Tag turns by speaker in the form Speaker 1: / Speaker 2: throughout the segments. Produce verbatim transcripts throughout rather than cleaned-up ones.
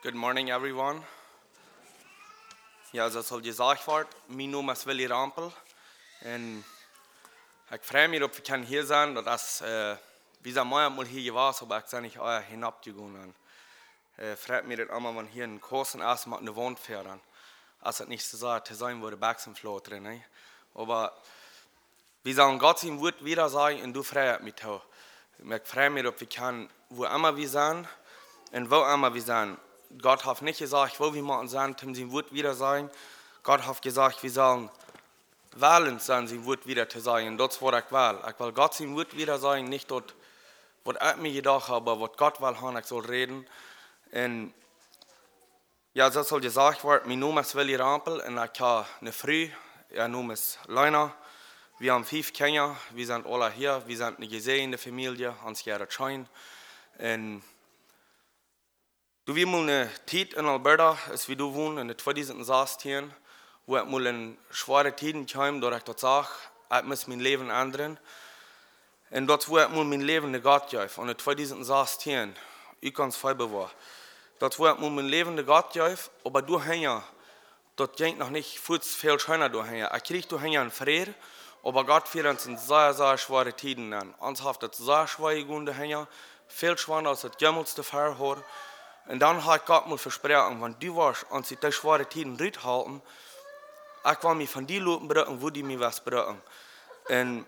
Speaker 1: Good morning, everyone. Ja, zoals al gezegd wordt, mijn naam is Willy Rampel. En ik freue mich, dat we hier zijn. Dat is, uh, wie zijn mij mal hier geweest, maar ik ben niet euer hinabgegangen. Ik uh, freue mich, dat allemaal van hier in Kosten ist, mit einer Wand fahren. Als het niet so sagt, zu sein, wo der Bergsen float drin. Ne? Aber wir sagen, Gott sein Wort wieder sagen, und du freust mich auch. Ich freue mich, dass wir können, wo immer wir sind, und wo immer wir sind. Gott hat nicht gesagt, wo wir machen sind, um sein Wort wieder sagen. Gott hat gesagt, wir sollen wählen sein, sein Wort wieder zu sagen. Und das war ich will. Ich will Gott sein Wort wieder sagen, nicht dort, was ich mir gedacht habe, aber was Gott will haben, ich soll reden. Und ja, das soll gesagt werden, mein Name ist Willy Rampel und ich habe eine Frau, ihr Name ist Leina. Wir haben fünf Kinder, wir sind alle hier, wir sind eine gesehene Familie, Hans-Gerhard Schein. Und du wirst mal eine Zeit in Alberta, als wir du wohnen, in den zweitausendsechzehn, wo ich mal in schwere Zeiten kam, da ich dort sage, ich muss mein Leben ändern. Und dort, wo ich mal mein Leben in Gott gebe, und in zweitausendsechzehn, ich kann es voll bewahren. Dort, wo ich mal mein Leben in Gott gebe, aber du hängst, dort ging noch nicht viel schöner du hängst. Ich kriege du hängst einen Frieden, aber Gott führt uns in sehr, sehr schwere Zeiten an. Uns hat es sehr schwer gegangen, hängen, viel schwerer als das Gemmelste Verhör. Und dann hat Gott mir versprochen, wenn du warst und sie die schwere Zeiten halten, ich will mich von den Leuten brücken, wo die mir was brücken. Und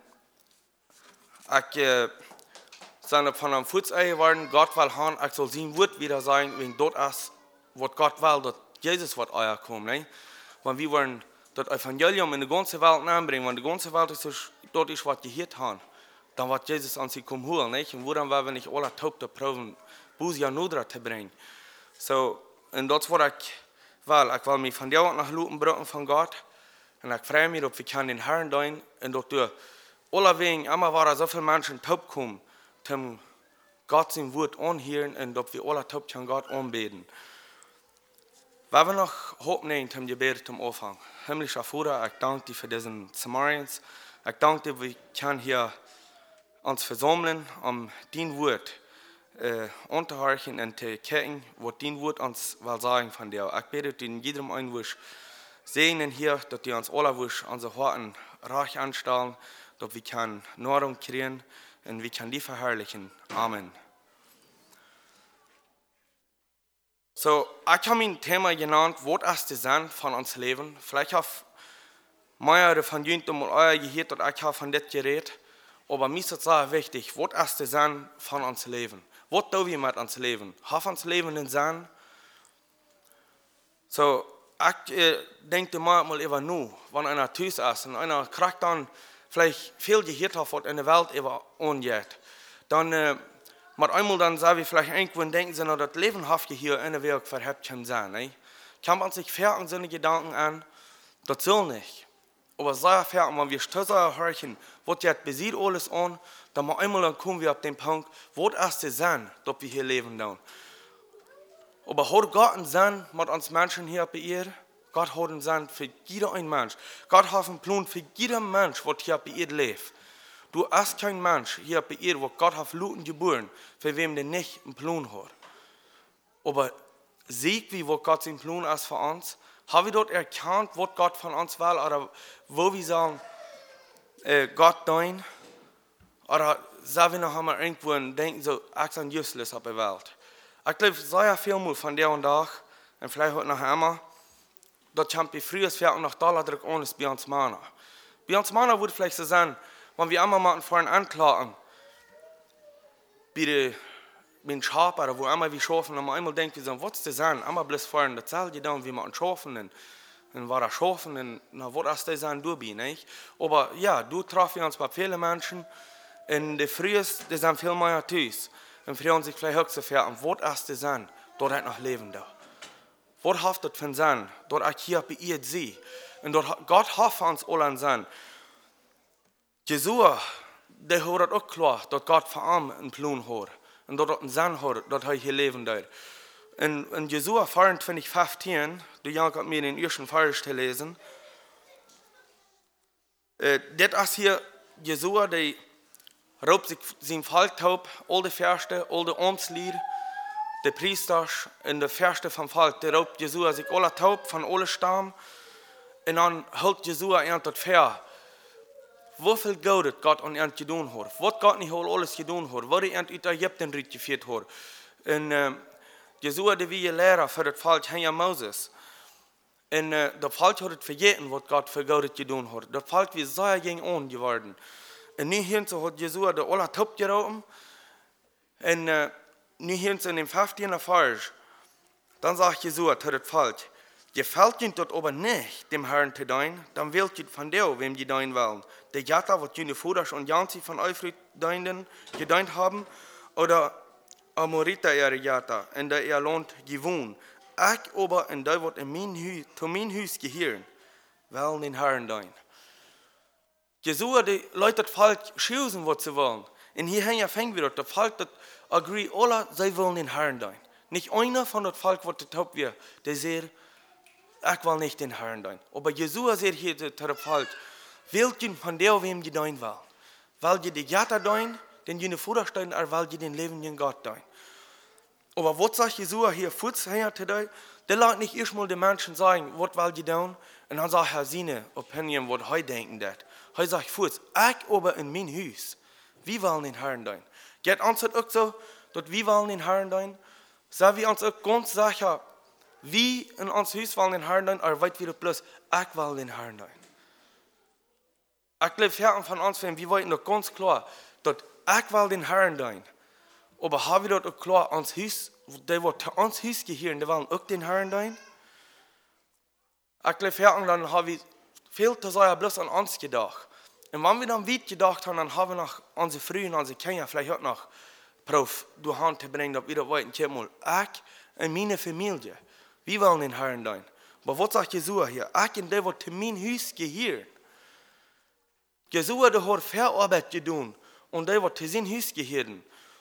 Speaker 1: ich äh, bin von einem Fuß geworden, Gott will haben, ich soll sein Wort wieder sagen, wenn dort ist, was Gott will, dass Jesus wird euer kommen. Ne? Wenn wir wollen das Evangelium in die ganze Welt anbringen, wenn die ganze Welt ist, dort ist, was gehört haben, dann wird Jesus an sie kommen holen. Ne? Und wo dann werden wir nicht alle taubte proben, Buß ja nur zu bringen. So, und das war ich will. Ich will mich von dir nach Luten brücken von Gott. Und ich freue mich, dass wir können den Herrn dienen. Und dass durch alle Wegen immer waren so viele Menschen taub kommen, um Gott sein Wort anhören und dass wir alle taub können Gott anbeten. Wenn wir noch Hoffnung nehmen, zum Gebet zum Anfang. Himmlischer Vater, ich danke dir für diesen Samarians. Ich danke dir, wir können hier uns versammeln, um dein Wort Uh, unterhorchen und te kijken wat die woord ons wil zeggen van jou. Ik bid dat in jedem een wisch segnen hier, dat die ons alle wisch onze harten reich anstellen, dat we kan Nahrung kriegen und wir können die verherrlichen. Amen. So, ich habe mein Thema genannt, was ist der Sinn von uns Leben? Vielleicht habe mehr von Jüngern mal euer gehört, dass ich habe von das geredet, aber mir ist es sehr wichtig, was ist der Sinn von uns Leben? Was tun wir mit uns Leben? Hat uns Leben einen Sinn? So, ich äh, denke manchmal über nur, wenn einer Tüß ist und einer kriegt dann vielleicht viel gehört hat, was in der Welt über angeht, dann äh, mit einmal dann sagen wir vielleicht irgendwo denken sie, dass das Leben hat hier in der Welt verhebt kann sein. Ne? Kann man sich fern seine Gedanken an, das soll nicht. Aber sehr fern, wenn wir stößer hören, was jetzt besieht alles an, dann mal einmal dann kommen wir auf den Punkt, was ist der Sinn, dass wir hier leben dann. Aber hat Gott einen Sinn mit uns Menschen hier bei ihr? Gott hat einen Sinn für jeder ein Mensch. Gott hat einen Plan für jeden Mensch, der hier bei ihr lebt. Du bist kein Mensch hier bei ihr, wo Gott hat Luten geboren, für wem der nicht einen Plan hat. Aber sieg wie, wo Gott sein Plan ist für uns? Haben wir dort erkannt, was Gott von uns will, oder wo wir sagen, äh, Gott dein? Oder sagen wir noch einmal irgendwo und denken so, ich bin useless auf der Welt. Ich glaube sehr viel mal von der und da, und vielleicht heute noch einmal, dass wir früher für noch Dollar drück an ist bei uns Männer. Bei uns Männer würde vielleicht so sein, wenn wir einmal mal vorhin anklagen, bei der mit Schaf oder wo einmal wir schaffen, und einmal denken wir so, was ist das sein? Einmal bloß vorhin, das zählt ihr dann, wie man schaffen, und dann war er schaffen, und na, was ist das sein, du bist, nicht? Aber ja, du treffen uns bei vielen Menschen, und die frühest, die sind viel mehr Tüß, und fragen sich vielleicht höchst so und was ist das sein, dort hat noch Leben da? Was hat das für ein Sinn, dort ich hier bei ihr sehe? Und dort, Gott hat uns alle einen Sinn. Jesus, der hat auch klar, dass Gott für ihn einen Plan hat. Und dort einen Sinn hat, dass er hier leben darf. In, in Jesua vierundzwanzig, fünfzehn, du Jank hat mir den ersten Vers gelesen, äh, das ist hier Jesua, der raubt sich sein Volk taub, all die Verste, all die Amtslieder, der Priester in der Verste vom Volk, der raubt Jesua sich alle taub von alle Stamm und dann hält Jesua ihn tot fair. Wofür Geld Gott an ihn gedaan hat, was Gott nicht alles gedaan hat, was er uit Ägypten geführt hat. Und äh, Jesua, der wie Lehrer für das Volk, Herr Moses. Und äh, das Volk hat vergessen, was Gott für Geld gedaan hat. Das Volk wie sehr gegen on geworden. Und nu hier hat Jesua der alle taub geraubt. Und äh, nu hier in dem fünfzehnten Vers, dann sagt Jesua zu das Volk, gefällt ihnen dort aber nicht, dem Herrn zu dienen, dann wählt ihr von der, wem die dienen wollen. Der Jata, was jene Fudas und Janzi von euch dienen, gedient haben, oder Amorita ihre Jata, in der ihr Land gewohnt. Ich aber in der, was in mein Hus, zu mein Hus gehören, wollen den Herrn dienen. Jesua, die Leute das Volk schützen, was sie wollen. Und hier fängt wieder, das Volk, das agree, alle, sie wollen den Herrn dienen. Nicht einer von das Volk, was das Haupt wird, der sagt, ich will nicht den Herrn dienen. Aber Jesua sagt hier zu dem Volk, wählt ihn von der, wem die dienen will. Weil ihr die Jata dienen, den jene Futter stehen, oder weil ihr den lebenden Gott dienen. Aber was sagt Jesua hier, Futz, her today? Der lässt nicht erstmal den Menschen sagen, was will ihr tun? Und dann sagt er seine Opinion, was er denken wird. Er sagt, Futz, ich aber in mein Haus, wie wollen den Herrn dienen? Geht uns das auch so, dass wir wollen den Herrn dienen? Sagen wir uns auch ganz sicher, wie in ons Haus wollen den Herrn dienen, aber weit wieder bloß, ich will den Herrn dienen. Ich glaube, Herren von uns, wir wollten doch ganz klar, dass ich will den Herrn dienen. Aber haben wir das auch klar, ans Haus, die, die zu uns Haus gehören, die wollen auch den Herrn dienen? Ich glaube, Herren, dann haben wir viel zu sehr bloß an uns gedacht. Und wenn wir dann weit gedacht haben, dann haben wir noch unsere Frühen, unsere Kinder, vielleicht auch noch Prof, durch Hand zu bringen, dass wir das wollten, ich und meine Familie, wir wollen den Herrn dienen. Aber was sagt Jesua hier? Ich und die, die zu meinem Haus gehören. Jesua, der hat viel Arbeit getan und die, die zu seinem Haus gehören.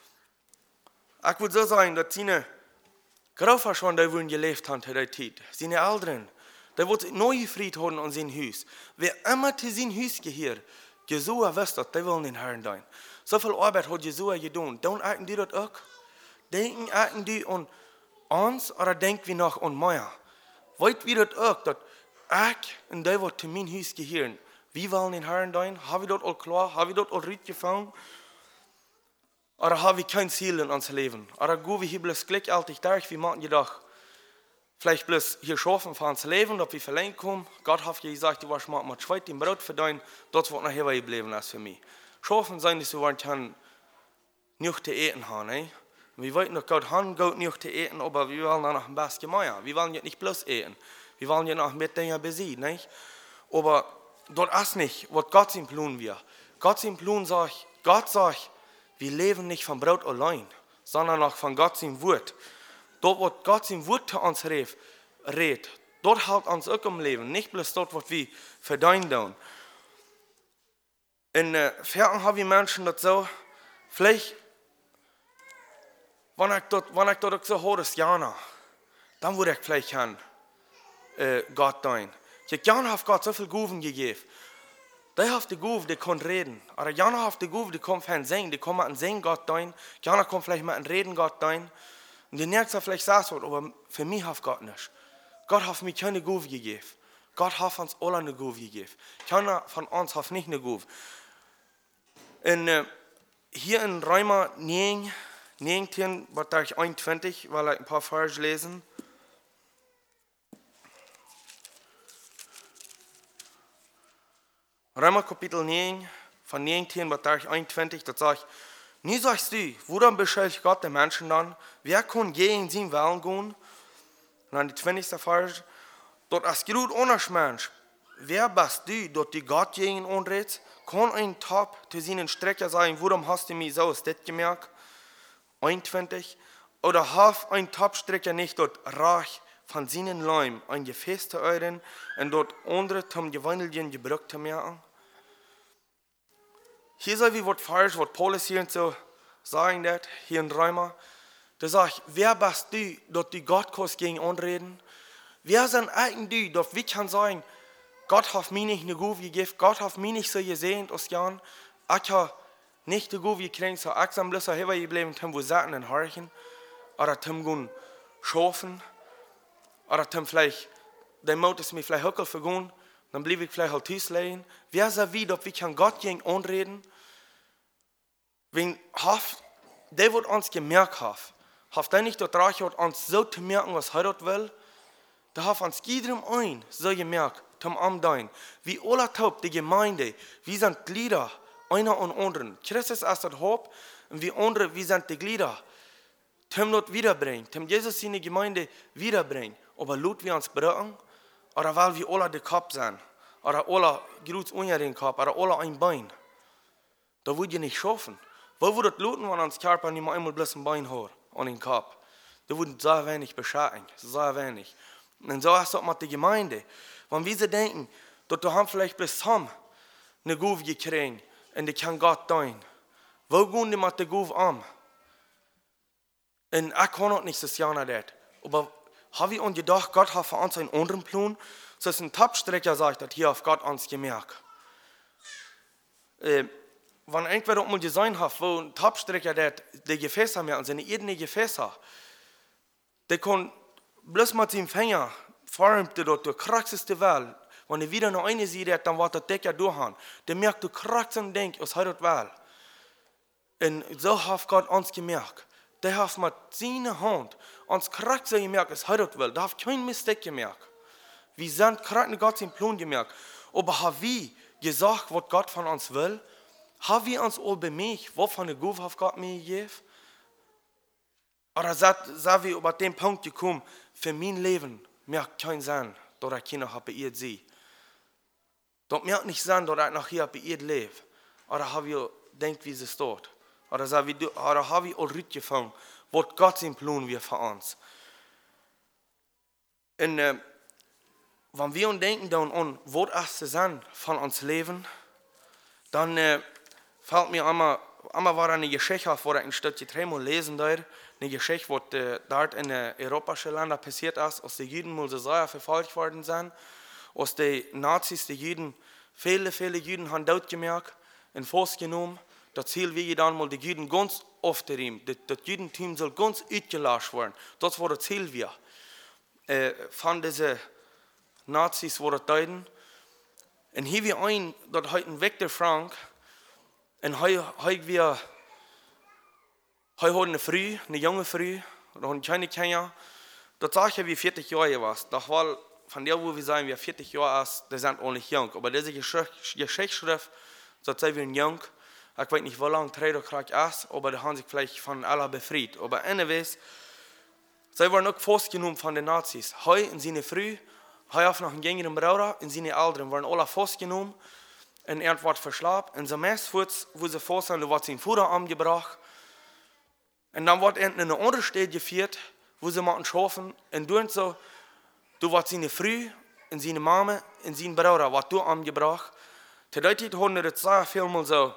Speaker 1: Ich würde so sagen, dass seine Großeltern schon die wurden gelebt haben zu der Zeit. Seine Eltern, die wurden neu gefreut haben an sein Haus. Wer immer zu seinem Haus gehört, Jesua weiß das, die wollen den Herrn dienen. So viel Arbeit hat Jesua getan. Denken die das auch? Denken die an uns oder denken wir noch an mir? Wollt wir das auch, dass ich und die, die zu meinem Haus gehören, wir wollen den Herrn dienen? Haben wir das all klar? Haben wir das all richtig gefangen? Oder haben wir kein Ziel in unserem Leben? Oder gehen wir hier bloß gleichzeitig durch, wie man gedacht, vielleicht bloß hier schaffen für unser Leben, dass wir verlängern kommen. Gott hat gesagt, du warst mal zweit im Brot verdienen, das wird nachher geblieben als für mich. Schaffen sein, dass wir nicht nicht zu eten haben. Eh? Wir wollten doch Gott haben, Gott nicht zu eten, aber wir wollen dann noch ein bisschen mehr. Wir wollen jetzt nicht bloß eten. Wir wollen ja noch mit Dingen besiegen. Nicht? Aber das ist nicht, was Gott im Plan will. Gott im Plan sagt, Gott sagt, wir leben nicht vom Brot allein, sondern auch von Gott im Wort. Dort, was Gott im Wort zu uns redet, dort hält uns auch im Leben, nicht bloß dort, was wir verdienen tun. In äh, Ferien haben wir Menschen das so, vielleicht, wenn ich dort, wenn ich dort so höre, ist Jana, dann würde ich vielleicht an äh, Gott dienen. Jana hat Gott so viel Gaben gegeben. Die hat die Gabe, die kann reden. Oder Jana hat die Gabe, die kann von singen, die kann mal an Singen Gott dienen. Jana kann vielleicht mal an Reden Gott dienen. Und die nächste vielleicht sagt, aber für mich hat Gott nicht. Gott hat mir keine Gabe gegeben. Gott hat uns alle eine Gabe gegeben. Keiner von uns hat nicht eine Gabe. Und, äh, hier in Römer neun, neunzehn, einundzwanzig, weil ich ein paar Verse lesen. Römer Kapitel neun, von neunzehn bis einundzwanzig, da sagt, nie sagst du, woran beschuldigt Gott den Menschen dann? Wer kann je in seinen Willen gehen? Und dann die zwanzigste Vers, dort als gut ohne Mensch, wer bist du, dort die Gott gegen anredet? Kann ein Top zu seinen Strecker sagen, warum hast du mich so aus das gemerkt? einundzwanzig, oder hat ein Topstrecker nicht dort reich von seinen Leim ein Gefäß zu euren und dort andere zum Gewandelen gebraucht zu merken? Hier sei wie was falsch, was Paulus hier so sagen wird, hier in Römer. Da sagt, wer bist du, dort die Gottkurs gegen anreden? Wer sind eigentlich du, dort wir kann sagen, Gott hat mir nicht eine Gabe gegeben, Gott hat mich nicht so gesehen aus Jahren, ich habe nicht die Gabe gekriegt, so ich bin bloß hier geblieben, wo Satan in Horchen. oder Tim gehen schaffen, oder Tim vielleicht, der Mut ist mir vielleicht höckel vergehen, dann blieb ich vielleicht halt Tisch legen. Wer sagt wieder, wie kann Gott gegen anreden? Wenn haft, der wird uns gemerkt hat, haft der nicht dort reich hat, uns so zu merken, was er dort will, da hat uns jedem ein so gemerkt, zum Amdein, wie alle taub die Gemeinde, wie sind Glieder, einer und anderen. Christus ist das Haupt und wie andere, wie sind die Glieder. Zum dort wiederbringen, zum Jesus in die Gemeinde wiederbringen. Aber lut wir uns brauchen, oder weil wir alle der Kopf sind, oder alle grüß unter den Kopf, oder alle ein Bein. Da würde ich nicht schaffen. Wo würde es luten, wenn uns Körper nicht mal einmal bloß ein Bein hat, an den Kopf? Da würde so wenig beschädigen, so wenig. Und so ist es auch mit der Gemeinde. Wenn wir sie denken, dass wir haben vielleicht bis zum eine Guve gekriegt, und die kann Gott dienen. Wo gehen die mit der Guve um? Und ich kann auch nicht das Jahr nach das. Aber habe ich uns gedacht, Gott hat für uns einen anderen Plan? So ist ein Tabstrecker, sagt das hier auf Gott uns gemerkt. Äh, wenn irgendwer auch mal gesehen hat, wo ein Tabstrecker die Gefäße haben, und seine eigenen Gefäße, der kann bloß mit seinem Finger, formt er dort, der kraxeste Welt. Wenn er wieder noch eine sieht, dann wird der Decker durchhauen. Der merkt, du kraxst und denkst, was hat das Welt? Und so hat Gott uns gemerkt. Der hat mit seiner Hand uns kraxst gemerkt, was hat das Welt. Da hat kein Mistake gemerkt. Wir sind kraxst Gott seinen Plan gemerkt. Aber haben wir gesagt, was Gott von uns will? Haben wir uns all bemerkt, wovon der Guf hat Gott mir gegeben? Oder sind wir über den Punkt gekommen, für mein Leben merkt kein Sinn, dass ich Kinder habe, bei ihr sie. Das merkt nicht Sinn, dass ich noch hier bei ihr lebe. Oder haben wir denkt, wie es dort? Oder haben wir all richtig gefangen, was Gott sein Plan wir für uns? Und äh, wenn wir uns denken dann an, was ist der Sinn von uns Leben, dann äh, fällt mir einmal, einmal war eine Geschichte, wo ich ein Stück dreimal lesen darf, eine Geschichte, was äh, dort in den europäischen Ländern passiert ist, als die Juden mal so sehr verfolgt worden sind, als die Nazis die Juden, viele, viele Juden haben dort gemerkt, in Fuß genommen, das Ziel wie dann mal die Juden ganz oft ihm, das, das Judentum soll ganz ausgelöscht werden. Das war das Ziel wir. Äh, von diesen Nazis, wo das deuten. Und hier wir ein, dort heute Viktor Frank, und heute wir, heute haben eine Frau, eine junge Frau, da haben keine Kinder, das sage ich, wie vierzig Jahre war. Das war von der, wo wir sagen, wie vierzig Jahre ist, die sind auch nicht jung. Aber diese Geschichtsschrift, das sei wir jung. Ich weiß nicht, wie lange Trader Krieg ist, aber die haben sich vielleicht von Allah befreit. Aber anyways, sie waren auch festgenommen von den Nazis. Heute in seine Früh, heute auf noch einen jüngeren Bruder, in seine Eltern waren alle festgenommen und er wird verschlafen. Und so meist, wo sie fest sind, wird sein Vater umgebracht. Und dann wird er in eine andere Stadt geführt, wo sie mal schaffen. Und durch so, du wird seine Früh, und seine Mama, und sein Bruder, wird du umgebracht. Zu der Zeit haben wir das sehr viel mal so,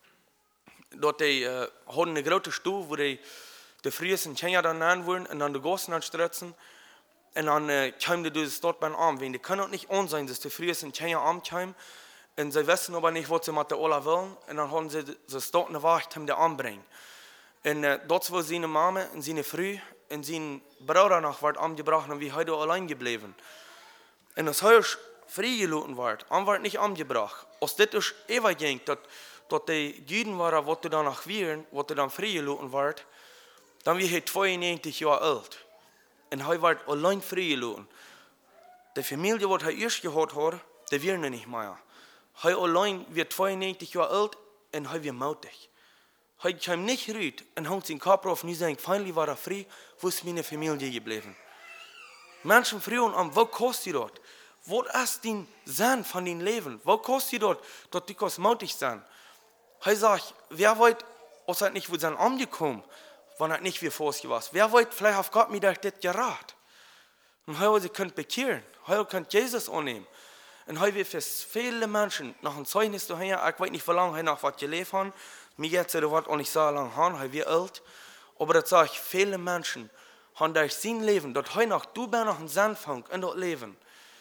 Speaker 1: dort die äh, haben eine große Stuhl, wo die die frühesten Kinder dann nehmen wollen und dann die Gossen anstürzen. Und dann äh, kamen die das dort beim Arm. Die können auch nicht an sein, dass die frühesten Kinder Arm kamen. Und sie wissen aber nicht, was sie mit der Ola wollen. Und dann haben sie das dort eine Wacht, um die anbringen. Und äh, dort war seine Mama und seine Früh und sein Bruder noch wird angebracht und wir heute allein geblieben. Und das Haus freigelassen wird, an wird nicht angebracht. Als das ist ewig ging, dass dat die Juden waren, wat er dan nog waren, wat er dan vrijgelaten werd, dan was hij tweeënnegentig jaar oud. En hij werd alleen vrijgelaten. De familie wat hij eerst gehad had, die waren er niet meer. Hij alleen werd tweeënnegentig jaar oud en hij werd moutig. Hij kwam niet uit en hangt zijn kop af en nu zei, finally war er vrij, wo is mijn familie gebleven. Mensen vragen aan, wat kost je dat? Wat is die zin van die leven? Wat kost je dat, dat die kost moutig zijn? Hij sagt, wer wollt, als er nicht wo sein angekommen, wenn er nicht wie vorher war. Wer wollt, vielleicht auf Gott mir das geraten. Und heute sie könnt bekehren, heute könnt Jesus annehmen. Und heute wird für viele Menschen noch ein Zeugnis daher, ich weiß nicht, wie lange er noch was gelebt hat. Mir geht es, das wird auch nicht so lange haben, heute wird alt. Aber das sage ich, viele Menschen haben durch sein Leben, dort heute noch, du bist noch ein Sandfang in das Leben.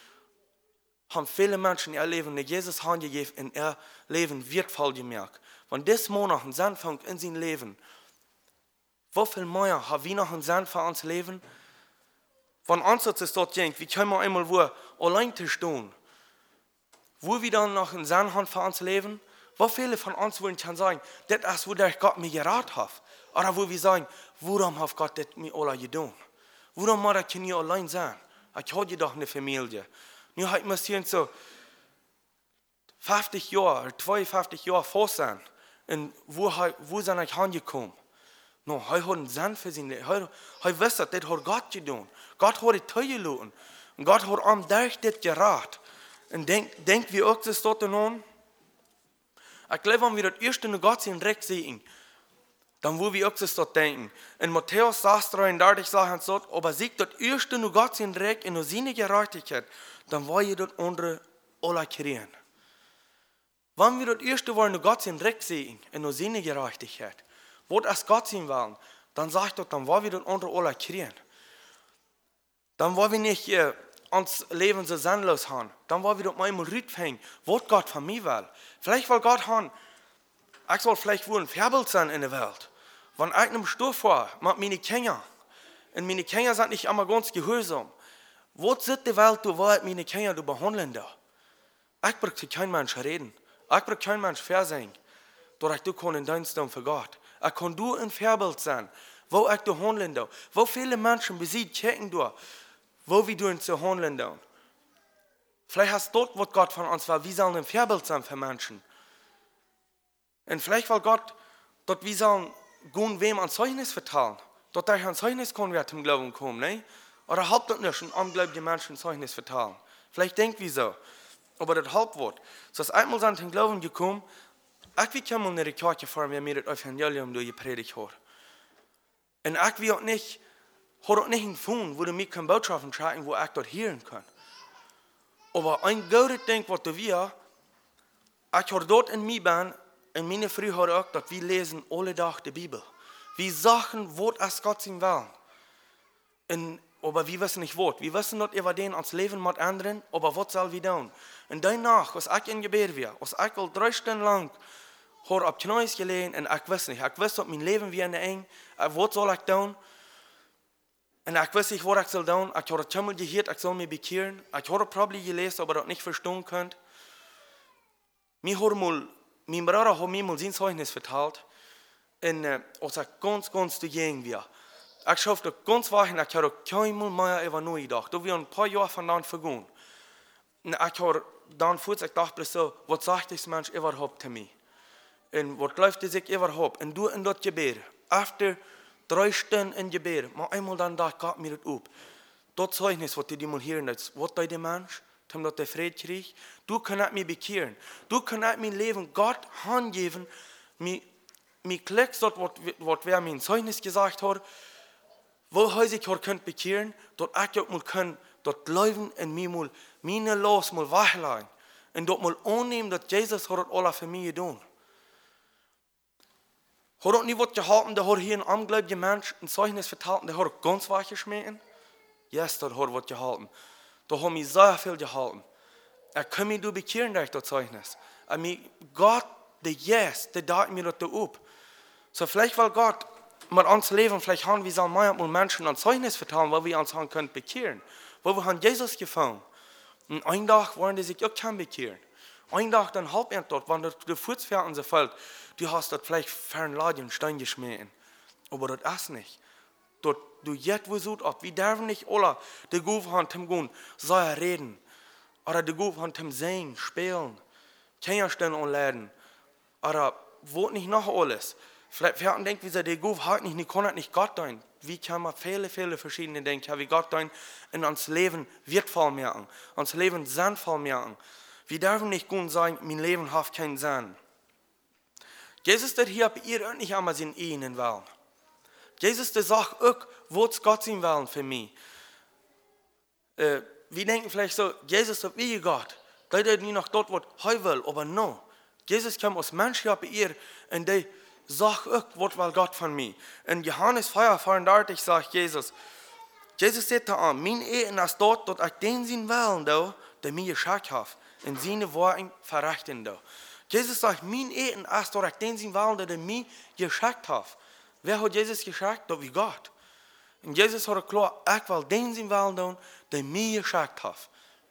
Speaker 1: Haben viele Menschen ihr Leben in Jesus Hand gegeben und ihr Leben wird voll gemerkt. Wenn das Monat ein Sandfang in sein Leben, Wie viel mehr haben wir noch einen Sinn für uns Leben? Von uns ist dort denkt, wie können wir einmal wo allein zu stehen? Wo wir dann noch einen Sinn haben für uns Leben? Wie viele von uns wollen kann sagen, das ist, wo der Gott mir geraten hat? Oder wo wir sagen, warum hat Gott das mir alle getan? Warum muss ich nicht allein sein? Ich habe doch eine Familie. Nun hat man hier so fünfzig Jahre, zweiundfünfzig Jahre vor sein. Und wo, wo sind ich angekommen? No, er hat einen Sinn für sein Leben. Er, er weiß, das hat Gott getan. Gott hat es zugelassen. Und Gott hat am durch das geraten. Und denkt denk wie auch das dort an? Ich glaube, wenn wir das erste noch Gott in Recht sehen, dann wo wir auch das dort denken. In Matthäus sechs dreiunddreißig sagt es dort, aber sieht das erste noch Gott in Recht in seine Gerechtigkeit, dann wollen wir das andere alle kriegen. Wenn wir das erste wollen noch Gott in Recht sehen, in seine Gerechtigkeit, wo das Gott sehen wollen, dann sagt er, dann wollen wir das andere alle kriegen. Dann wollen wir nicht äh, uns Leben so sinnlos haben. Dann wollen wir das mal einmal rüberhängen, was Gott von mir will. Vielleicht will Gott haben, ich soll vielleicht wohl ein Vorbild sein in der Welt. Wenn ich einem Stoff war, mit meinen Kindern, und meine Kinder sind nicht immer ganz gehorsam, wo sitzt die Welt, wo meine Kinder behandeln da? Ich brauche zu keinem Menschen reden. Ich brauche keinem Menschen versehen, dass ich du in Dienst tun für Gott. Ich kann du ein Vorbild sein, wo ich du handeln da. Wo viele Menschen besiegt, checken da, wo wir du zu handeln da. Vielleicht hast du dort, was Gott von uns will, wir sollen ein Vorbild sein für Menschen. Und vielleicht will Gott, dass wir sollen gehen, wem ein Zeugnis vertrauen. Dass ich ein Zeugnis kann, wer zum Glauben kommen, ne? Oder halb das nicht, ein ungläubige Menschen ein Zeugnis vertrauen. Vielleicht denkt wir so. Aber das Halbwort. So ist einmal sind zum Glauben gekommen, ich will kommen in die Kirche fahren, wer mir das Evangelium durchgepredigt hat. Und ich will auch nicht, hat auch nicht gefunden, wo du mir keine Botschaften schreiben, wo ich dort hören kann. Aber ein gutes Ding, was du wir, ich habe dort in mir bin, in meiner Früh hat auch, dass wir lesen alle Tag die Bibel. Wir sagen, was es Gott sein will. Und, aber wir wissen nicht, was. Wir wissen nicht, über den ans Leben mit anderen, aber was soll wir tun? Und danach, als ich in Gebet war, als ich al drei Stunden lang habe auf Knies gelegen und ich weiß nicht, ich weiß, dass mein Leben wie in der Eng, was soll ich tun? Und ich weiß nicht, was ich soll tun. Ich habe einmal gehört, ich soll mich bekehren. Ich habe probably gelesen, aber das nicht verstehen könnt. Mir hat mal, mein Bruder hat mir mal sein Zeugnis verteilt. Und äh, als ich ganz, ganz dagegen war. Ich schaffte ganz weit, ich habe keinmal mehr über neu gedacht. Da wir ein paar Jahre von dann vergangen. Und ich habe dann kurz, ich dachte so, was sagt das Mensch überhaupt zu mir? Und was läuft es sich überhaupt? Und du in das Gebet, after drei Stunden in Gebet, mal einmal dann dachte Gott mir das ab. Das Zeugnis, was du dir mal hören, was tut der Mensch, damit der Friede kriegt? Du kannst mich bekehren. Du kannst mein Leben Gott hingeben. Mir, mir klickt dort, was wer mir ein Zeugnis gesagt hat, wo häufig ich könnt bekehren, dort ich auch mal kann, dort leben in mir mal, meine Los mal wachlegen. Und dort mal annehmen, dass Jesus hat alles für mich getan. Hat er nicht was gehalten, der hat hier ein ungläubiger Mensch ein Zeugnis verteilt, der hat ganz weich geschmissen? Ja, yes, der hat was gehalten. Da haben wir sehr viel gehalten. Er kann mich du bekehren durch das Zeugnis. Aber Gott, der Yes, der dacht mir das ab. So vielleicht weil Gott mit uns leben, vielleicht haben wir manchmal Menschen ein Zeugnis vertrauen, weil wir uns haben können bekehren. Weil wir haben Jesus gefunden. Und einen Tag wollen die sich auch kein bekehren. Einen Tag dann halb er dort, wenn der Fußpferd und so fällt, du hast dort vielleicht fernladen, Stein geschmissen. Aber das ist nicht. Dort, du jetzt wo so ab. Wir dürfen nicht alle die Guf haben zum gehen, sei reden. Oder die Guf haben zum singen, spielen, Kinderstellen anladen. Oder wo nicht noch alles. Vielleicht werden denkt, wie sie die Guf hat nicht, die kann das nicht Gott sein. Wie kann man viele, viele verschiedene denken, ja, wie Gott sein in uns Leben wertvoll merken, uns Leben sinnvoll merken. Wir dürfen nicht gut sagen, mein Leben hat keinen Sinn. Jesus, der hier bei ihr auch nicht einmal sein Ehen wollen. Jesus, der sagt auch, was Gott sein wollen für mich. Äh, wir denken vielleicht so, Jesus, das wie Gott. Der hat nicht noch dort, was er will, aber no. Jesus kam als Mensch hier bei ihr und der sagt auch, was will Gott von mir. In Johannes vier vierunddreißig sagt Jesus, Jesus sagt da an, mein Ehen ist dort, dass ich den sein will, der mir geschickt hat. In seine Worte verrichten da. Jesus sagt, mein Ehen ist, dass ich den sein will, der mir geschickt hat. Wer hat Jesus geschickt? Dat wie Gott. Und Jesus hat klar, ich will den sein Willen tun, der mir geschickt hat.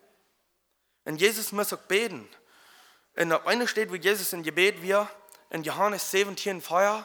Speaker 1: Und Jesus muss auch beten. Und auf einer steht, wie Jesus in Gebet wir, in Johannes siebzehn, vier,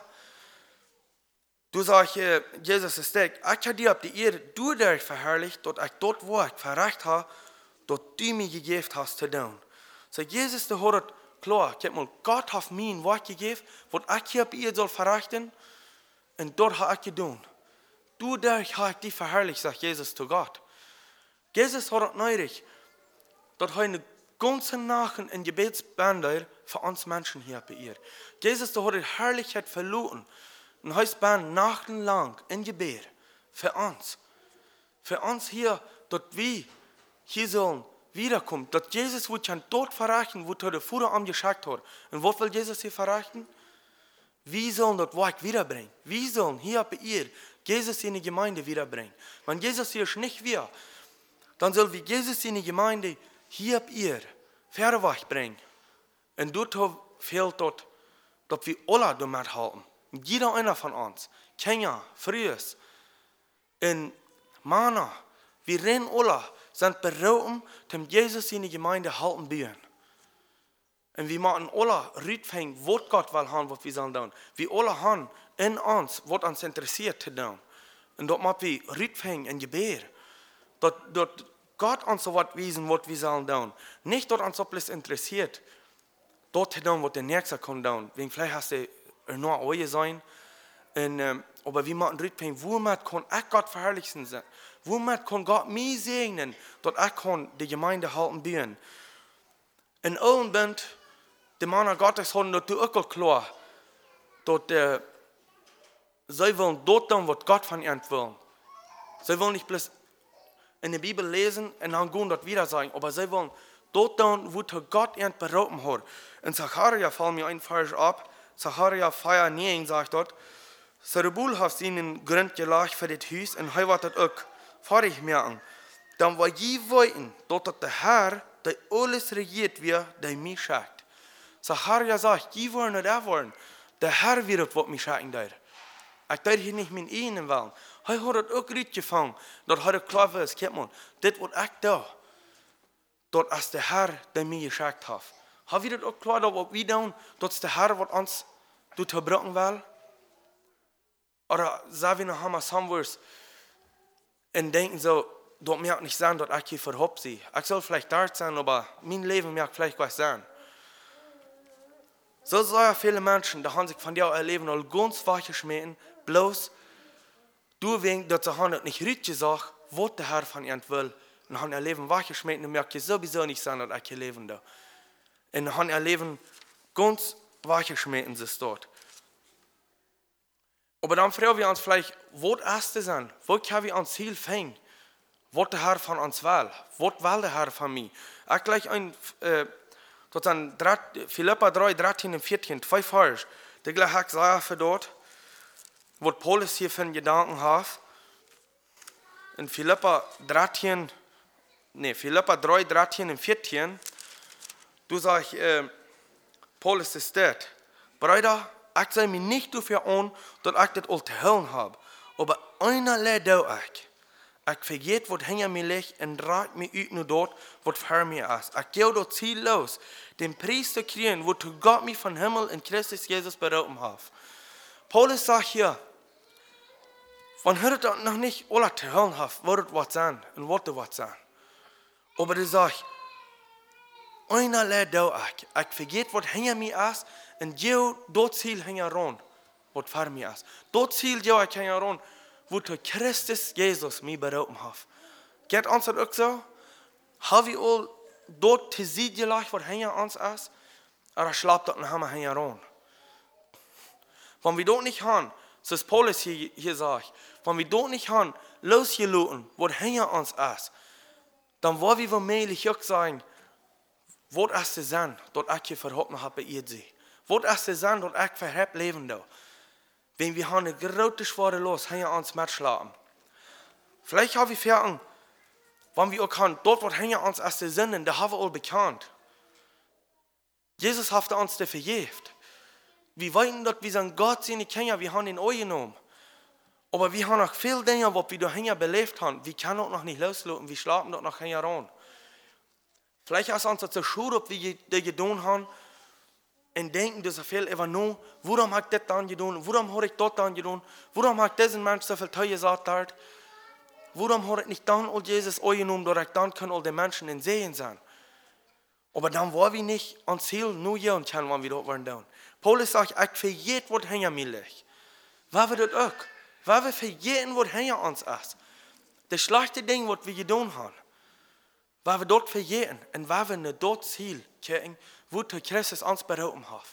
Speaker 1: du sagst, Jesus ist der, ich habe dir auf die Ehre, du dich verherrlicht, dass ich dort, wo ich verrecht habe, dass du mir gegeben hast zu tun. So Jesus, der hat klar, Gott hat mir ein Wort gegeben, was ich hier bei ihr soll verrichten, und dort habe ich getan. Du dich habe ich dich verherrlicht, sagt Jesus zu Gott. Jesus hat neidig, dass er eine ganze Nacht in Gebetsbänder für uns Menschen hier bei ihr. Jesus, der hat die Herrlichkeit verloren. Und heißt Band nachtenlang in Gebet für uns. Für uns hier, dass wir hier sollen wiederkommen. Dass Jesus wird schon dort verreichen, wo er der Vater am geschickt hat. Und was will Jesus hier verreichen? Wir sollen das Werk wiederbringen. Wir sollen hier bei ihr Jesus in die Gemeinde wiederbringen. Wenn Jesus hier nicht wir, dann soll wir Jesus in die Gemeinde hier bei ihr Verweg bringen. Und dort fehlt dort, dass wir alle damit halten. Jeder einer von uns, Kinder, Frühes, in Mana, wir rennen alle, sind bereit, dem Jesus in die Gemeinde halten bieten. Und wir machen alle Rütfängen, was Gott will haben, was wir sollen tun. Wir alle haben in uns, was uns interessiert zu tun. Und dort machen wir Rütfängen in Gebet. Dort, dort Gott uns so was wiesen, was wir sollen tun. Nicht dort uns etwas interessiert, dort zu tun, was der Nächste kann tun. Wegen vielleicht hast du er nur euer sein. Und, ähm, aber wir machen Rütfängen, womit kann ich Gott verherrlichen sein? Womit kann Gott mich segnen, dass ich kann die Gemeinde halten bieten? In allen Band, die Männer Gottes haben das auch klar, dass äh, sie wollen dort tun, was Gott von ihnen will. Sie wollen nicht bloß in der Bibel lesen und dann gehen dort wieder sagen, aber sie wollen dort tun, wo Gott ihnen beraten hat. In Zacharia fällt mir ein Vers ab, Zacharia vier neun sagt dort, Zerubbabel hat ihnen Grund gelegt für das Haus und er wird das auch fertig merken. Dann war je wollten, dass der Herr, der alles regiert wird, der mich schickt. Zacharia sagt, je wollen nicht er wollen, der Herr wird was mich schicken wird. Ich darf hier nicht mein eigenen Willen. Er hat das auch gut gefangen, dass er klar ist, guck mal, das was ich da, das ist der Herr, der mich geschickt hat. Haben wir das auch klar, dass wir tun, dass der Herr was uns verbrechen will? Oder sagen wir noch einmal Samwurs und denken so, das mag nicht sein, dass ich hier verhofft sie. Ich soll vielleicht dort sein, aber mein Leben mag vielleicht was sein. So sind viele Menschen, die haben sich von dir erleben, all ganz weiche schmecken, bloß du wegen, dass sie haben nicht richtig gesagt, was der Herr von ihnen will. Und haben ihr Leben weiche schmecken und merken sowieso nicht sein, dass ich hier leben da. Und haben ihr Leben ganz weiche schmecken sie dort. Aber dann fragen wir uns vielleicht, was ist das denn? Wo können wir uns Ziel finden? Was der Herr von uns will? Was will der Herr von mir? Ich gleich ein, äh, dort an Philippa drei, dreizehn und vierzehn, zwei Vers. Der gleich ich sage für dort, was Paulus hier für einen Gedanken hat. In Philippa dreizehn, nee, Philippa drei, dreizehn und vierzehn, du sagst, äh, Paulus ist das. Brüder, ich sei mir nicht dafür an, dass ich das all zu hören habe. Aber einer lädt ich. Ich vergeht, was hinter mir liegt und dreht mich ut nur dort, was vor mir ist. Ich gehe dort ziellos, den Preis zu kriegen, wozu Gott mich von Himmel in Christus Jesus beraten hat. Paulus sagt hier, wenn ihr das noch nicht alle zu hören habt, wird es was sein und wird es was sein. Aber er sagt, einer lädt ich. Ich vergeht, was hinter mir ist und gehe dort ziel hinter was vor mir ist. Dort ziel gehe ich hinter wozu Christus Jesus mich beraten hat. Geht uns das auch so? Haben wir all dort zu sehen gelegt, was hinter uns ist? Oder schlappt das noch einmal hinter? Wenn wir dort nicht haben, so ist Paulus hier, hier sagt, wenn wir dort nicht haben, losgelassen, was hinter uns ist, dann wollen wir womöglich auch sagen, was ist das denn, dass ich hier verhoppen habe bei ihr sie? Was ist das denn, dass ich verhab leben da? Wenn wir haben eine große schwere Los hinter uns mitschlagen. Vielleicht haben wir verstanden, wenn wir auch haben, dort, was hinter uns ist, die Sünden, da haben wir all bekannt. Jesus hat uns das vergeben. wir weiten, dass wir sagen, Gott sind die Kinder, wir haben ihn euch genommen. Aber wir haben noch viel Dinge, was wir dahinter belebt haben. Wir können auch noch nicht loslassen, wir schlafen dort noch hinter ran. Vielleicht ist uns so schuld, ob wir das getan haben, und denken, dass er viel einfach nur, warum habe ich das dann getan, warum habe ich das dann getan, warum habe ich diesen Menschen so viel Teil gesagt, warum habe ich nicht dann all Jesus euch genommen, dass ich dann kann all die Menschen in Sehen sein. Aber dann war wir nicht ans Ziel, nur hier und können, wenn wir dort waren. Paulus sagt, ich für jeden, was hinter mir liegt. Weil wir das auch. Weil wir für jeden, was hinter uns ist. Das schlechte Ding, was wir getan haben. Weil wir dort für jeden. Und weil wir nicht dort Ziel kriegen, wo der Christus uns berufen hat.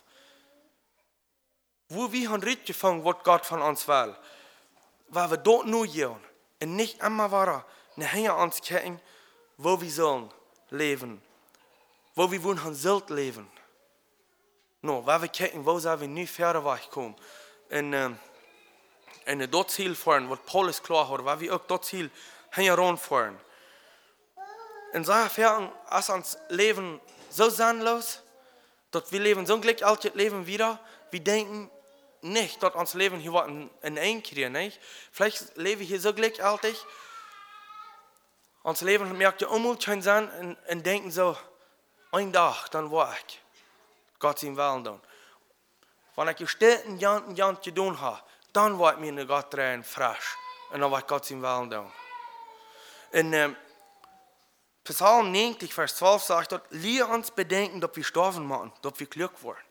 Speaker 1: Wo wir haben gefangen, was Gott von uns will. Weil wir dort nur gehen. Und nicht immer waren, nicht hinter uns kriegen, wo wir sollen leben. Wo wir wollen haben sollt leben. No, weil wir kijken, wo zijn we nu verder weggekomen. En, uh, en dat ziel voeren, wat Paulus klaar had, waar we ook dat ziel heen rond voeren. En zo ver als ons leven zo zinloos, dat we leven zo gelijk altijd leven wieder, we denken niet dat ons leven hier wat in, in één keer, niet? Vielleicht leven we hier zo gelijk altijd. Ons leven merkt je onmogelijk zijn en, en denken zo, een dag, dan word ik Gott zijn willen doen. Wanneer ik steeds een jant een jant gedaan heb, dan word ik me in Gott rein frisch. En dan word ik Gott zijn willen doen. In um, Psalm negentig, vers zwölf sagt dat, leer ons bedenken dat we sterven moeten, dat we gelukkig worden.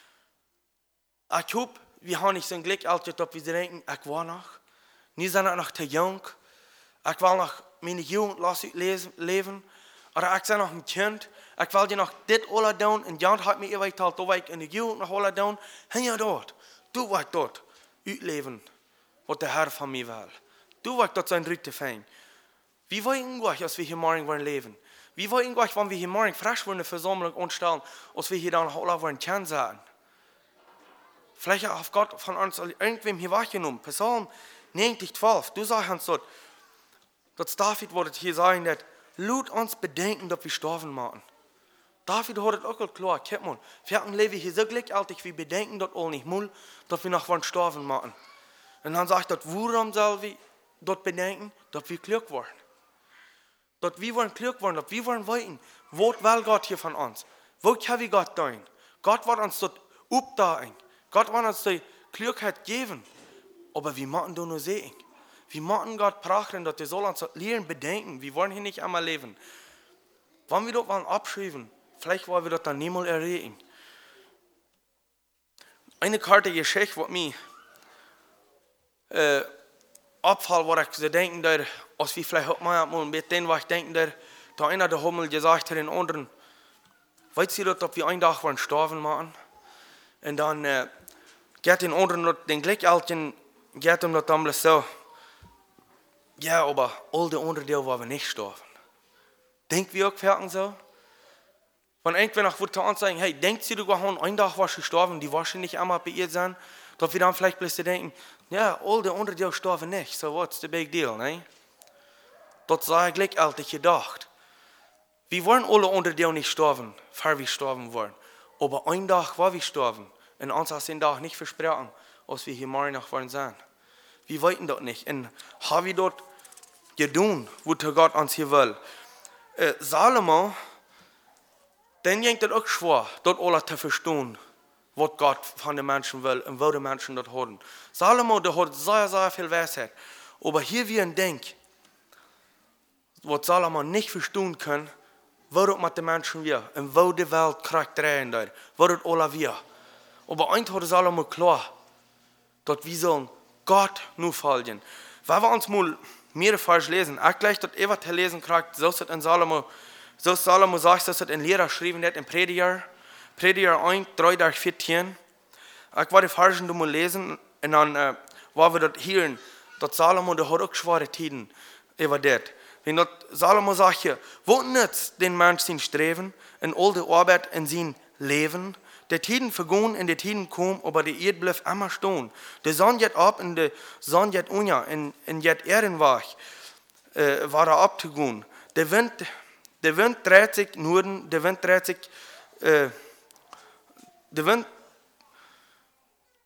Speaker 1: Ik hoop, we hebben niet zo'n geluk altijd dat we denken, ik wil nog. Nu zijn ik nog te jong. Ik wil nog mijn jugend laten leven. Of ik ben nog een kind. Ik wil je nog dit alles doen. En Jan had me even verteld, dat ik in de jugend nog alles doen. En ja, dat. Doe wat ik dat. Uitleven. Wat de Heer van mij wil. Doe wat ik dat zijn ruimte vind. Wie wil je als we hier morgen willen leven? Wie wil je wanneer we hier morgen frisch worden versamelen ontstellen, als we hier dan alles willen kennen zijn? Vielleicht hat Gott von uns irgendwem hier wahrgenommen. Psalm negentig, zwölf. Du sagst uns dort, dass David wollte hier sagen, dass Lut uns bedenken, dass wir sterben müssen. David hat es auch klar, kijk mal, wir leben hier so gleichzeitig, wir bedenken das all nicht mal, dass wir noch wollen sterben müssen. Und dann sagt er, warum sollen wir dort bedenken, dass wir glücklich werden? Dass wir wollen glücklich werden, dass wir wollen weiten. Was will Gott hier von uns? Wo können wir Gott tun? Gott wird uns dort aufdagen. Gott wird uns die Glückheit geben. Aber wir müssen das nur sehen. Wir müssen Gott prachten, dass wir soll uns lernen bedenken. Wir wollen hier nicht einmal leben. Wenn wir das mal abschreiben, vielleicht wollen wir das dann niemals erreichen. Eine Karte Geschichte, was mir äh, abfällt, was ich so denken, der, als wir vielleicht auch mal mit denen, was ich denke, der, da einer der Hummel gesagt hat den anderen, weißt du, dass wir einen Tag wollen sterben machen? Und dann äh, geht den anderen, den Gleichalten, geht ihm das dann so, ja, aber all die anderen, die wollen nicht sterben. Denkt wir auch fertig so? Wenn irgendwer noch wird uns sagen, hey, denkt sie, du gehst einen Tag warst du gestorben, die wahrscheinlich einmal bei ihr sein, dass wir dann vielleicht plötzlich denken, ja, all die anderen, die sterben nicht, so what's the big deal, ne? Das sei ich gleich gedacht. Wir wollen alle anderen, die nicht sterben, bevor wir sterben wollen. Aber ein Tag war wir sterben. Und uns hat den Tag nicht versprochen, als wir hier morgen noch wollen sein. Wir wollten das nicht. Und haben wir dort getan, was Gott uns hier will. Äh, Salomo, dann ging das auch schwer, dort alles zu verstehen, was Gott von den Menschen will und wo die Menschen das haben. Salomo, der hat sehr, sehr viel Weisheit. Aber hier wie ein Denk, was Salomo nicht verstehen kann, wo das mit den Menschen wir und wo die Welt kriegt drehen dort, wo das alles wir. Aber eins hat Salomo klar, dass wir sollen Gott nur folgen. Wenn wir uns mal mehr falsch lesen, auch gleich dort Eva zu lesen kriegt, so ist es in Salomo, so Salomo sagt, dass es in Lehrer geschrieben hat, in Prediger, Prediger eins, drei durch vierzehn. Ich war die falschen du mal lesen, und dann äh, war wir dort hören, dass Salomo, der hat auch schwere Tiden über das. Wenn dort Salomo sagt hier, wo nützt den Menschen sein Streben, in all der Arbeit in sein Leben? Der Tiden vergehen und der Tiden kommen, aber die Erde bleibt immer stehen. Der Sonne geht ab und der Sonne geht unter, und, und geht Erdenwach, äh, war er abzugehen. Der Wind, der Wind dreht sich Norden, der Wind dreht sich, äh, der Wind,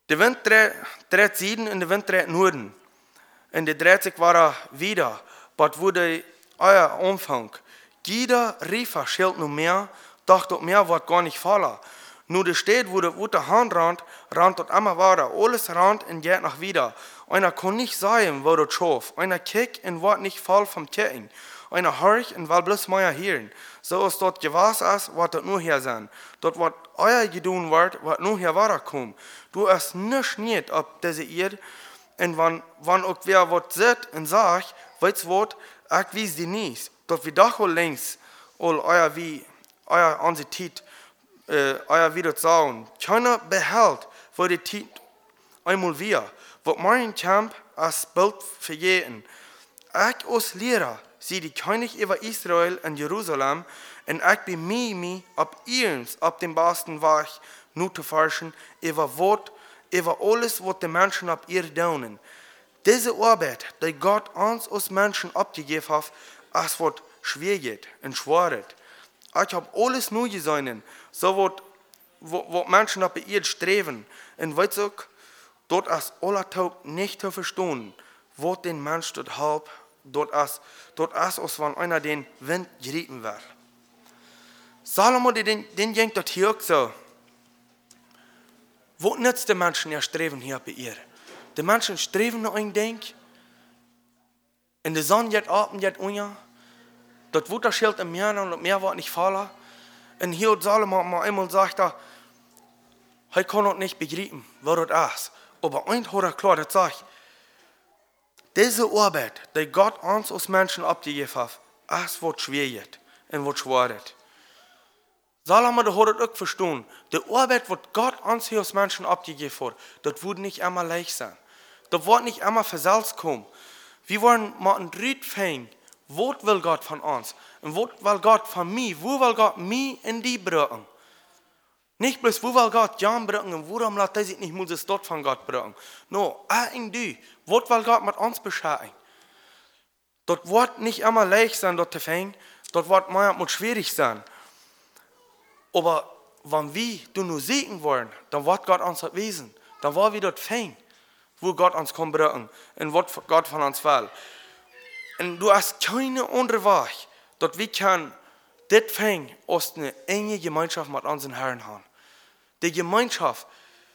Speaker 1: Der Wind dreht, dreht Süden und der Wind dreht Norden. Und der dreht sich war wieder. Was wurde euer Umfang? Jeder Riefer schilt nur mehr, doch dort mehr wird gar nicht fallen. Nur der steht, wo der, wo der Hand rannt, rannt dort immer weiter. Alles rannt und geht nach wieder. Einer kann nicht sagen, wo dort schoof. Einer kickt und wird nicht fall vom Ketten. Einer hört und will bloß mehr hören. So ist dort gewas ist, was dort nur hier sein. Dort, was euer gedun wird, wird nur hier weiterkommen. Du hast nicht nicht ob diese Erde. Und wenn, wenn auch wer was sieht und sagt, weißt du was, ich weiß die nicht. Dort wie doch all links, all euer wie, euer Ansicht, äh, euer wieder sagen. Keiner behält, wo die Tit einmal wir. Was mein Camp als Bild für jeden. Ich als Lehrer, sie die König über Israel in Jerusalem, und ich bemühe mich, ab ihns, ab dem besten Weg, nur zu forschen, über was, über alles, was die Menschen ab ihr tun. Diese Arbeit, die Gott uns als Menschen abgegeben hat, als was schwer geht und schwer ist. Ich habe alles neu gesehen, so was, was Menschen ab ihr streben. Und weißt du, dort ist aller Tag nicht zu verstehen, was den Mensch dort halb, dort ist, dort ist, als wenn einer den Wind gerieben wird. Salomo, den, den denkt dort hier auch so. Wo nützt die Menschen ja streben hier bei ihr? Die Menschen streben nach ein Ding. In der Sonne geht Atem, geht unja. Dort wird das Schild im Meer und das Meer wird nicht fallen. Und hier hat Salomo mal einmal gesagt, er kann auch nicht begreifen, was das ist. Aber eins hat er klar, das sagt, diese Arbeit, die Gott uns als Menschen abgegeben hat, ist was schwer ist und was schwer ist. Salomo, der hat es auch verstanden. Die Arbeit, die Gott uns hier als Menschen abgegeben hat, das wird nicht immer leicht sein. Das wird nicht immer versalzt kommen. Wir wollen mal ein Dritt fangen. Was will Gott von uns? Und was will Gott von mir? Wo will Gott mich in die bringen? Nicht bloß, wo will Gott Jan bringen und warum lässt er sich nicht muss es dort von Gott bringen? No, auch in die. Was will Gott mit uns beschäftigen? Dort wird nicht immer leicht sein, dort zu fangen. Dort wird manchmal schwierig sein. Aber wenn wir nur segnen wollen, dann wird Gott uns das Wesen. Dann wollen wir dort fangen, wo Gott uns kann bringen und was Gott von uns will. Und du hast keine andere Weg, dort wir können das fangen, aus eine enge Gemeinschaft mit unseren Herrn haben. Die Gemeinschaft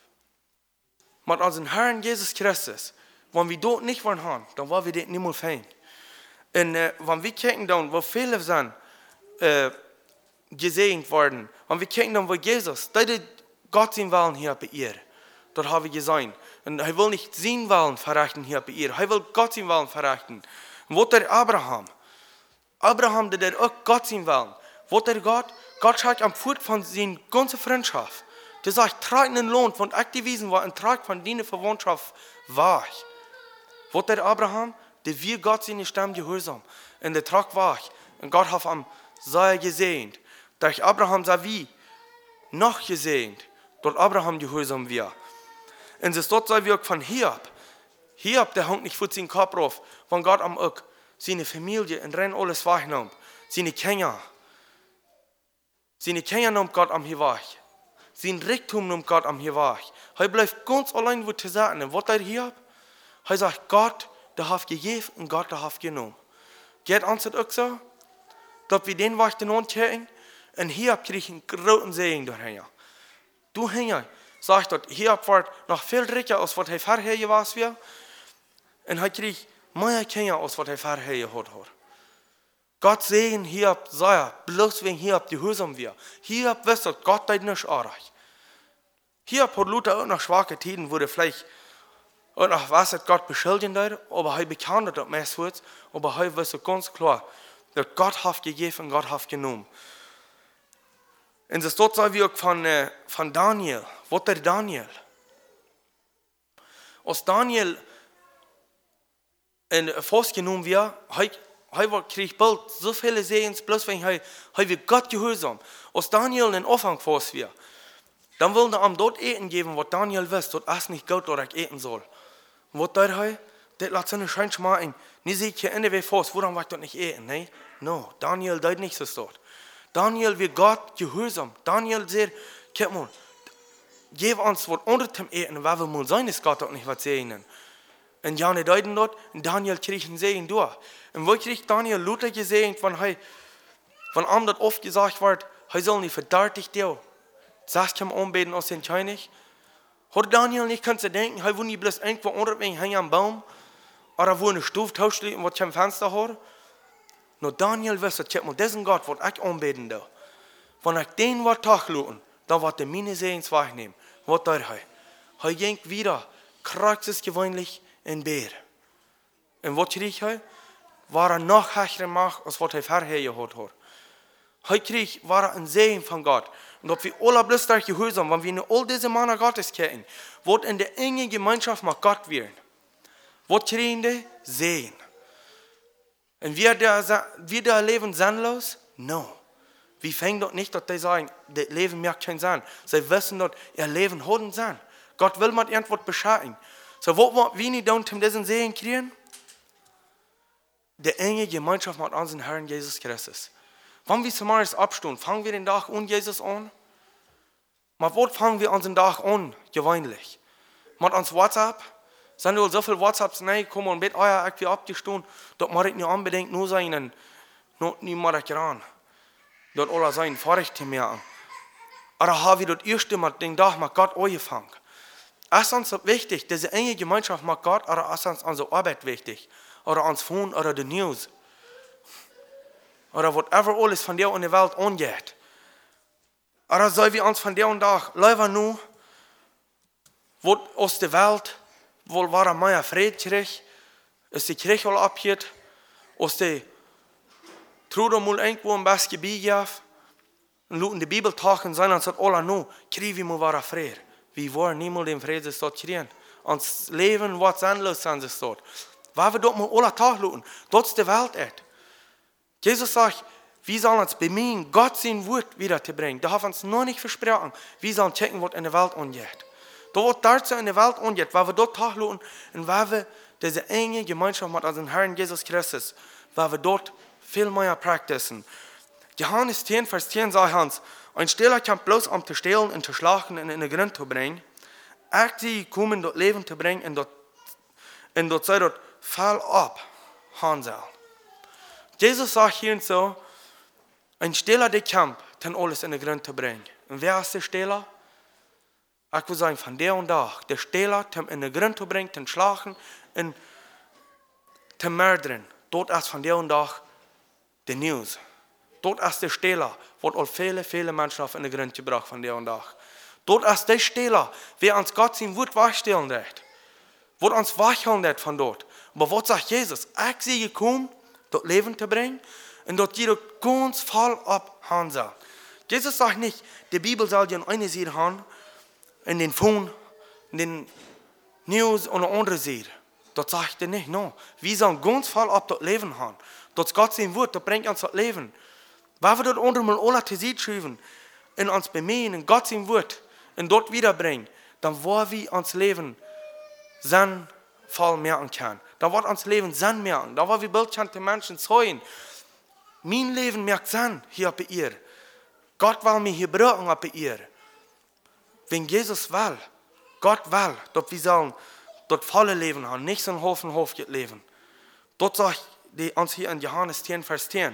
Speaker 1: mit unseren Herrn Jesus Christus, wenn wir dort nicht wollen haben, dann wollen wir das nicht mehr fangen. Und äh, wenn wir gucken, dann, wo viele sind, äh, gesegnet worden. Und wir gucken dann, wo Jesus, da Gott sein Willen hier bei ihr, dort haben wir gesehen. Und er will nicht sein Willen verrichten hier bei ihr, er will Gott sein Willen verrichten. Und wo der Abraham, Abraham, der auch Gott sein Willen, wo der Gott, Gott schaut am Fuß von seiner ganzen Freundschaft. Der sagt, trag einen Lohn von Aktivisen war und trag von deiner Verwandtschaft war. Wo der Abraham, der wir Gott seine Stimme gehorsam. Und der trag war. Und Gott hat ihm sehr gesehen. Durch Abraham sah wie noch gesehen, dort Abraham gehorsam wir. Und es dort sei wie auch von Hiob. Hiob, der hängt nicht vor seinen Kopf auf, von Gott am auch seine Familie und rein alles wahrgenommen. Seine Kinder. Seine Kinder nimmt Gott am Hiwach. Sein Reichtum nimmt Gott am Hiwach. Er bleibt ganz allein, wo zu sagen. Und was er Hiob? Er sagt, Gott, der hat gegeben und Gott, der hat genommen. Geht uns das auch so? Dass wir den Weg den kriegen? Und Hiob kriegt einen großen Segen daher. Du Hänger, sagt dort, Hiob wird noch viel reicher, als was er vorher war. Und er kriegt mehr Kinder, als was er vorher hat. Gott sehen Hiob sehr, bloß wegen Hiob die Hüsum wir. Hiob wusste, Gott tut nicht arg. Hiob hat Luther auch noch schwache Tiden, wo er vielleicht auch noch was hat Gott beschuldigen dort, aber er bekannte das meistens, aber er wusste ganz klar, dass Gott hat gegeben und Gott hat genommen. Und das dort sei wie auch von, äh, von Daniel. Was der Daniel? Als Daniel in Fass genommen wird, er kriegt bald so viele Segens, bloß wenn er, er wird Gott gehorsam. Als Daniel in Anfang Fass wird, dann will er ihm dort Eten geben, was Daniel weiß, dort ist nicht Gott, oder ich eten soll. Und was der hat, der lässt seine Schein schmecken. Nie sehe ich hier in der Fass, woran wird dort nicht eten, ne? No, Daniel deut nicht so dort. Daniel wird Gott gehorsam. Daniel sagt, guck mal, gib uns was unter dem Eten, weil wir mal sein, ist Gott auch nicht was sehen. Und Janne deuten dort, und Daniel kriegt einen Segen durch. Und wo kriegt Daniel Luther gesehen, von hey, von ihm dort oft gesagt wird, er soll nicht verdammt dir. Sagst du ihm anbeten aus den König? Hat Daniel nicht können sie denken, er will nicht bloß irgendwo unterwegs hängen am Baum, oder wo eine Stufe tauscht und was am Fenster hat? Nur Daniel wusste, ich mal diesen Gott, was ich anbeten da. Wenn ich den Wort tachluten, dann wird er meine Segens wegnehmen. Was tut er? Er ging wieder, gewöhnlich in Bär. Und was kriegt er? War er noch höhere Macht, als was er vorher gehabt hat. Er kriegt, war er ein Segen von Gott. Und ob wir alle bloß gehorsam, wenn wir in all diese Männer Gottes kennen, wird in der engen Gemeinschaft mit Gott werden. Was kriegen die? Segen. Und wir da, wir da leben sinnlos? No. Wir fangen dort nicht, dass die sagen, das Leben macht keinen Sinn. Sie wissen dort, ihr Leben hat einen Sinn. Gott will mit irgendwas bescheiden. So, was wollen wir nicht tun, um diesen Segen kriegen? Die enge Gemeinschaft mit unserem Herrn Jesus Christus. Wenn wir zum Morgen abstehen, fangen wir den Tag ohne Jesus an? Mit was fangen wir unseren Tag an, gewöhnlich? Mit uns WhatsApp? Sind wohl so viele WhatsApps reingekommen und mit euer irgendwie abgestoßen, dort muss ich nicht unbedingt nur sein, und nicht mehr ich ran. Dort alle sein, fahrig zu merken. Oder haben wir dort erst mal den Tag mit Gott angefangen? Ist uns wichtig, diese enge Gemeinschaft mit Gott, oder ist uns unsere Arbeit wichtig? Oder uns Phone, oder die News? Oder whatever alles von der und der Welt angeht. Oder sollen wir uns von der und Tag lieber nur, wo aus der Welt, wohl war mehr Fried kriegt, ist die Kirche wohl abgeht, aus der Truder mal irgendwo im Best Gebiet gab, und luten die Bibel tagen sein, und sagt, alle nur, kriegen wir mal war Fried. Wir wollen niemals den Frieden dort kriegen. Uns Leben wird sinnlos sein, ist dort. Weil wir dort mal alle Tag luten, dort ist die Welt echt. Jesus sagt, wir sollen uns bemühen, Gott sein Wort wiederzubringen. Da haben wir uns noch nicht versprochen, wir sollen checken, was in der Welt angeht. Da wird dazu in der Welt angeht, weil wir dort tagluten und weil wir diese enge Gemeinschaft mit unserem Herrn Jesus Christus, weil wir dort viel mehr praktizieren. Johannes zehn, Vers zehn sagt uns, ein Stehler kann bloß um zu stehlen und zu schlagen und in den Grund zu bringen. Ich sie kommen, dort Leben zu bringen und dort, und dort sei dort fall ab, Hansel. Jesus sagt hier so, ein Stehler, der kämpft, dann alles in den Grund zu bringen. Und wer ist der Stehler? Ich will sagen, von der und da, der Stehler, den in den Grund zu bringen, den schlagen und den mördern. Dort ist von der und da die News. Dort ist der Stehler, wird all viele, viele Menschen in den Grund gebracht von der und da. Dort ist der Stehler, wer uns Gott sein Wort wachstellen wird. Wird uns wachholen wird von dort. Aber was sagt Jesus? Ich sehe gekommen, dort Leben zu bringen und dort jeder ganz voll abhauen soll. Jesus sagt nicht, die Bibel soll ja eine Seite haben, in den Phone, in den News und eine andere Seite. Dort sagt er nicht, no. Wir sollen ganz voll ab dort Leben haben. Dort ist Gott sein Wort, dort bringt uns das Leben. Weil wir dort unter mal alle zu Seite schreiben, in uns bemühen, in Gott sein Wort, und dort wiederbringen, dann wollen wir uns Leben Sinn voll merken können. Da wird uns Leben Sinn merken. Da wollen wir bildschante Menschen zeugen. Mein Leben merkt Sinn hier bei ihr. Gott will mich hier brauchen bei ihr. Wenn Jesus will, Gott will, dass wir sollen dort volle Leben haben, nicht so ein Haufen Hof leben. Dort sagt die uns hier in Johannes zehn, Vers zehn.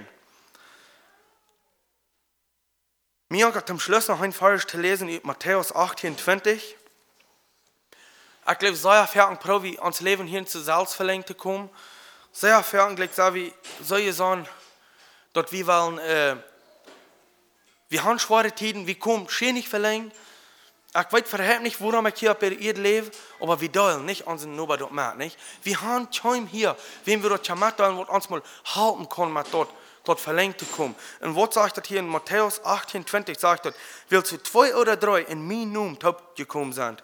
Speaker 1: Mir hat zum Schluss noch ein Vers zu lesen in Matthäus achtzehn, zwanzig. Ich glaube, sehr fertig, pro wie uns Leben hier zu Salz verlängert zu kommen. Sehr fertig, so wie soll ich sagen, dort wir wollen, äh, wir haben schwere Zeiten, wir kommen schön nicht verlängern. Ich weiß verhältnis nicht, woran ich hier bei ihr lebe, aber wir wollen nicht unseren Nuber dort machen, nicht? Wir haben Träume hier, wenn wir dort machen, was uns mal halten können, mit dort, dort verlängert zu kommen. Und was sagt das hier in Matthäus achtzehn, zwanzig, sagt das, willst du zwei oder drei in mein Namen taub gekommen sind,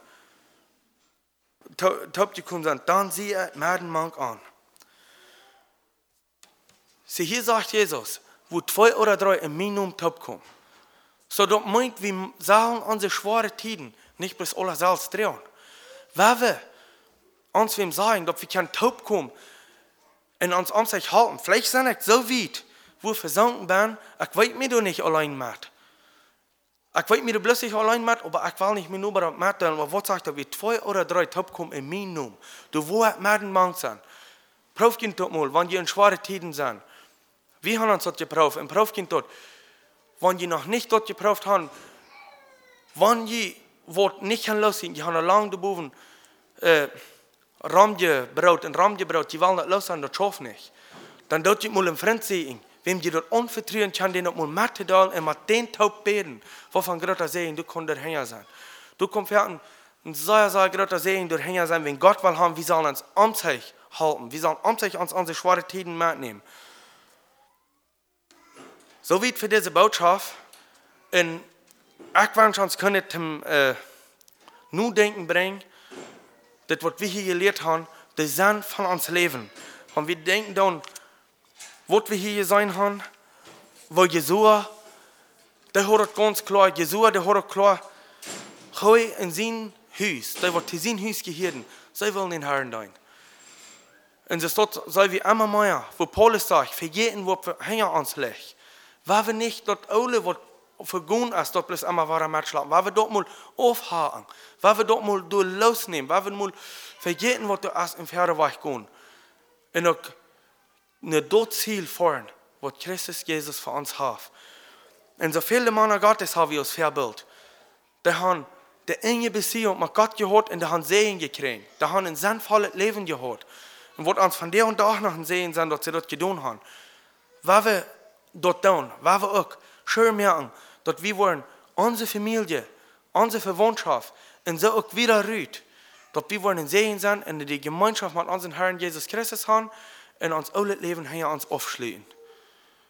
Speaker 1: taub gekommen sind, dann siehe Merden Mank an. Sie hier sagt Jesus, wo zwei oder drei in mein Namen taub kommen. So, dort meint, wir sagen unsere schwere Tiden, nicht bis alle selbst drehen. Weil wir uns wem sagen, dass wir kein taub kommen und uns an sich halten. Vielleicht sind ich so weit, wo ich versunken bin, ich weiß mir doch nicht allein mit. Ik weet mir bloß nicht allein mit, aber ich will nicht mehr nur mitteilen, aber was sagt er, wie zwei oder drei Top kommen in meinen Namen. Du wo hat mit den Mann sein. Proefkind tot mal, wenn je in schwere Tiden sind. Wir haben uns dort geprüft, im Proefkind dort. Wenn je noch nicht dort geprüft haben, wenn je wird nicht lossehen, die haben lange gebogen, äh, Ramgebrot und Ramgebrot, die wollen nicht los sein, das schafft nicht. Dann dort je mal im Freund sehen. Wem die dort unvertrauen kann, den auch mal mitteilen und mit den Taub beten, wovon Gott sehen, du kannst dort hängen sein. Du kommst her und sehr, sehr Gott sehen, dort hängen sein, wenn Gott will haben, wir sollen uns um sich halten, wir sollen um sich uns unsere schwere Tiden mitnehmen. So wie für diese Botschaft, und ich wünsche uns können zum äh, Nudenken bringen, das, was wir hier gelernt haben, der Sinn von uns Leben. Und wir denken dann, was wir hier sein haben, wo Jesua, der hat ganz klar, Jesua, der hat klar, heu in sein Haus, der wird in sein Haus gehirten, sie wollen den Herrn dienen. Und es steht, sei wie immer mehr, wo Paulus sagt, für jeden, was wir hängen uns legt, weil wir nicht dort alle, was vergehen ist, dort bloß immer wahre Matschlagen, weil wir dort mal aufhaken, weil wir dort mal losnehmen, weil wir mal für jeden, was du erst im Pferdeweg gehen. Und auch ein dort Ziel fahren, was Christus Jesus für uns hat. Und so viele Männer Gottes haben wir als Vorbild. Die haben die enge Beziehung mit Gott gehabt und die haben Segen gekriegt. Die haben ein sinnvolles Leben gehabt. Und was uns von der und da noch ein Segen sind, dass sie dort getan haben. Weil wir dort tun, weil wir auch schön merken, dass wir wollen unsere Familie, unsere Verwandtschaft und so auch wieder rüht. Dass wir wollen ein Segen sein und die Gemeinschaft mit unserem Herrn Jesus Christus haben und uns alle Leben hier uns aufschließen.